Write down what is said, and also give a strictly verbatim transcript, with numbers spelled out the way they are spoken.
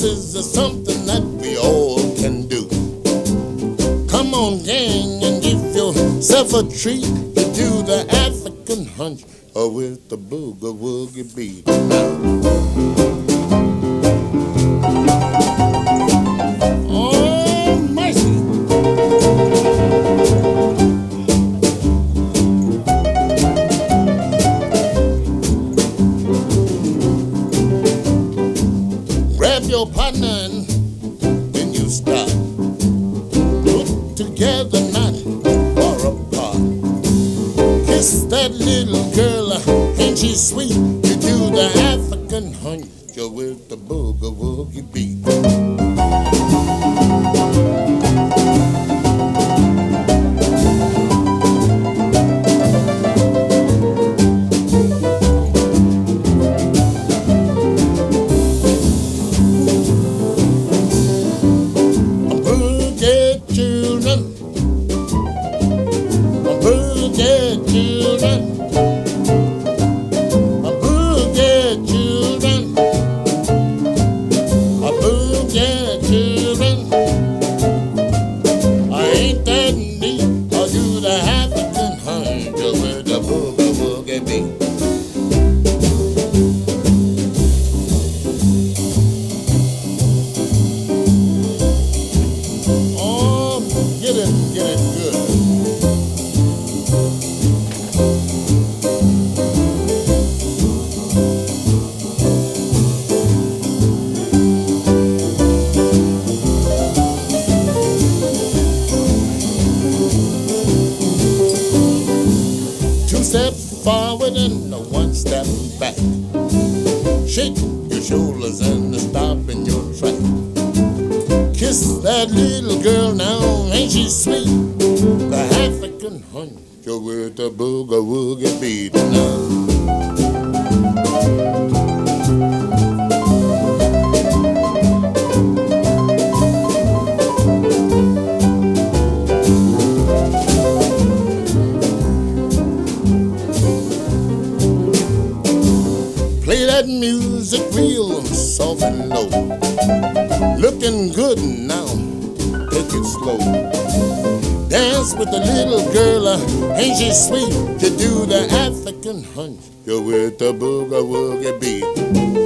This is uh, something that we all can do. Come on, gang, and give yourself a treat to do the African hunch or with the boogie woogie beat. Oh, mercy. Grab your partner and then you start. Put together, not far apart. Kiss that little girl, uh, ain't she sweet? You do the African hunch with the boogie woogie beat. Step forward and one step back. Shake your shoulders and stop in your track. Kiss that little girl now, ain't she sweet? The African hunch with the boogie woogie beat now. Play that music real soft and low. Looking good now, take it slow. Dance with the little girl, uh, ain't she sweet? To do the African hunch with the boogie woogie beat.